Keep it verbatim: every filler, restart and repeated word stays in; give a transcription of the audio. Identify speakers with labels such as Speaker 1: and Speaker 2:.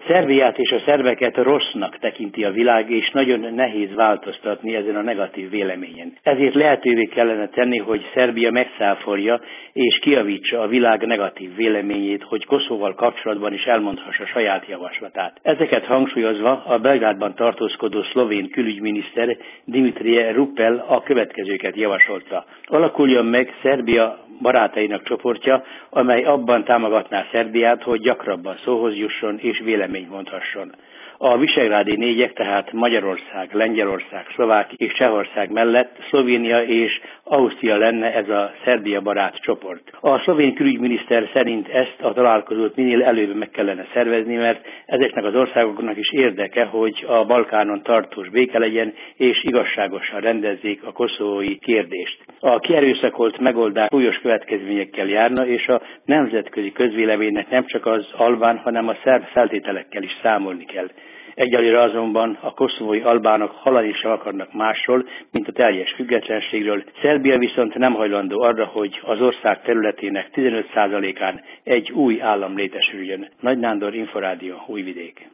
Speaker 1: Szerbiát és a szerbeket rossznak tekinti a világ, és nagyon nehéz változtatni ezen a negatív véleményen. Ezért lehetővé kellene tenni, hogy Szerbia megszáfolja és kijavítsa a világ negatív véleményét, hogy Koszovóval kapcsolatban is elmondhassa saját javaslatát. Ezeket hangsúlyozva a Belgrádban tartózkodó szlovén külügyminiszter Dimitrije Rupel a következőket javasolta. Alakuljon meg Szerbia barátainak csoportja, amely abban támogatná Szerbiát, hogy gyakrabban szóhoz jusson és véleményt mondhasson. A visegrádi négyek, tehát Magyarország, Lengyelország, Szlovákia és Csehország mellett Szlovénia és Ausztria lenne ez a Szerbia barát csoport. A szlovén külügyminiszter szerint ezt a találkozót minél előbb meg kellene szervezni, mert ezeknek az országoknak is érdeke, hogy a Balkánon tartós béke legyen és igazságosan rendezzék a koszovói kérdést. A kierőszakolt megoldás súlyos következményekkel járna, és a nemzetközi közvéleménynek nem csak az albán, hanem a szerb feltételekkel is számolni kell. Egyelőre azonban a koszovói albánok hallani sem akarnak másról, mint a teljes függetlenségről. Szerbia viszont nem hajlandó arra, hogy az ország területének tizenöt százalékán egy új állam létesüljön. Nagy Nándor, Inforádió, Újvidék.